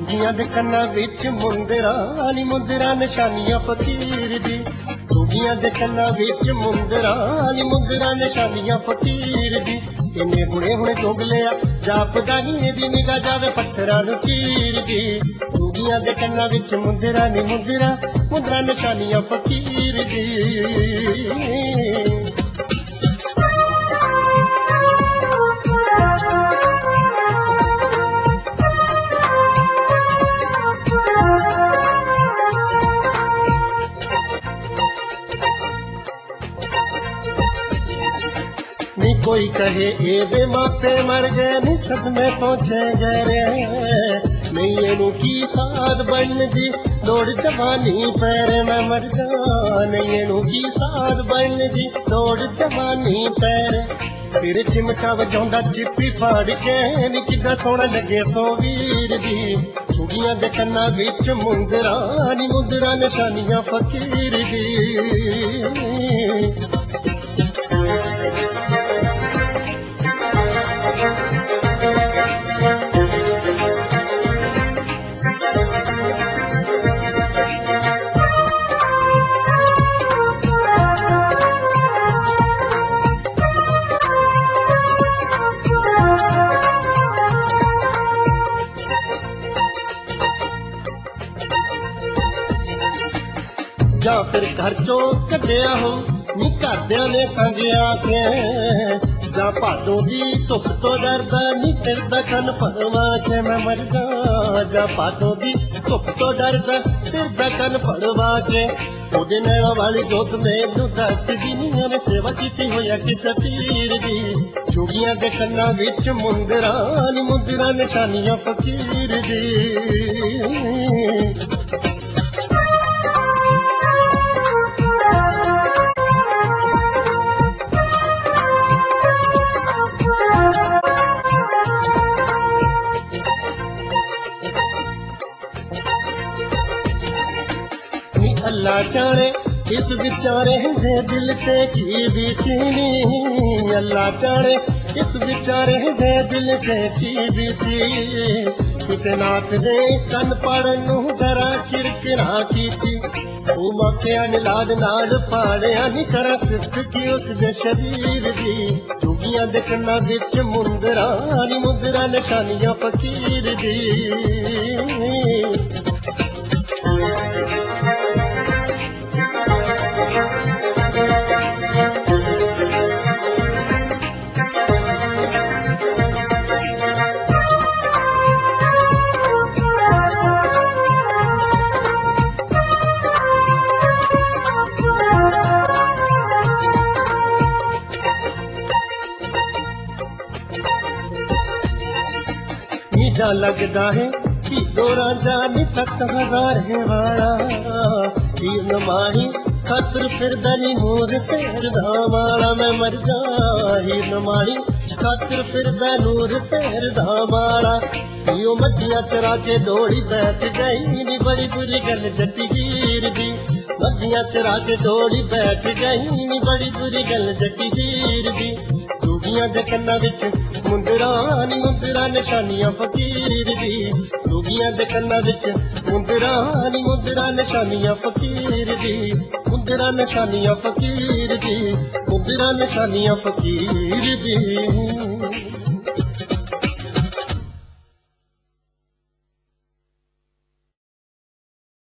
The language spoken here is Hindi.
चूड़ियां दे कन्ना विच मुंदरा नी मुंदरा निशानियां फकीर दी। चूड़ियां दे कन्ना विच मुंदरा नी मुंदरा निशानियां फकीर दी। इन्ने हुणे हुणे चुग लिया जापदा नी दी निगाह जावे पत्थरां नूं चीर दी। चूड़ियां दे कन्ना विच मुंदरा नी मुंदरा मुंदरा निशानियां फकीर दी। नी कोई कहे एदे मापे मर गए नी सदमे पहुंचे गए नहीं एनू की साध बन दी दौड़ जवानी पैर मैं मर जा। नहीं एनू की साध बन दी दौड़ जवानी पैर। फिर चिमटा वजाउंदा चिप्पी फाड़ के नी किदा सोहना लगे सो वीर दी। चूड़ियां दे कन्ना विच मुंदरा नी मुंदरा निशानियां फकीर दी। जा फिर घर चो कढ़िया हो नी घरदियां ने तंगिया के। जा भादों दी धुप तो डरदा नी फिरदा कन पड़वा के मैं मर जा। जा भादों दी धुप तो डरदा फिरदा कन पड़वा के। ओदे नैणा वाली जोत मैनू दसदी नी ओने सेवा कीती होया किस पीर दी। चूड़ियां दे कन्ना विच मुंदरा नी मुंदरा निशानियां फकीर दी। अल्लाह जाने इस बेचारे दे दिल ते की बीती। अल्लाह जाने इस बेचारे दे दिल ते की बीती। किसे नाथ दे कन पड़न नूं जरा किरकिरा कीती। ओ मौकिया निलाद नाल पाड़िया नी करा सिफ्त की उस दे शरीर दी। चूड़ियां दे कन्ना विच मुंदरा नी मुंदरा निशानियां फकीर दी। जा लगदा है कि दोरा जानी तक हजार है वाला। हीर नमाही खातर फिरदा नी नूर फेरदा वाला मैं मर जा। हीर नमाही खातर फिरदा नूर फेरदा वाला। यो मच्छियां चरा के दौड़ी बैठ गई नी बड़ी बुरी गल जट्टी हीर दी। मच्छियां चरा के दौड़ी बैठ गई नी बड़ी बुरी गल जट्टी हीर दी। चूड़ियां दे कन्ना विच मुंदरा नी मुंदरा निशानियां फकीर दी। चूड़ियां दे कन्ना विच मुंदरा नी मुंदरा निशानियां फकीर दी। मुंदरा निशानियां फकीर दी। मुंदरा निशानियां फकीर दी।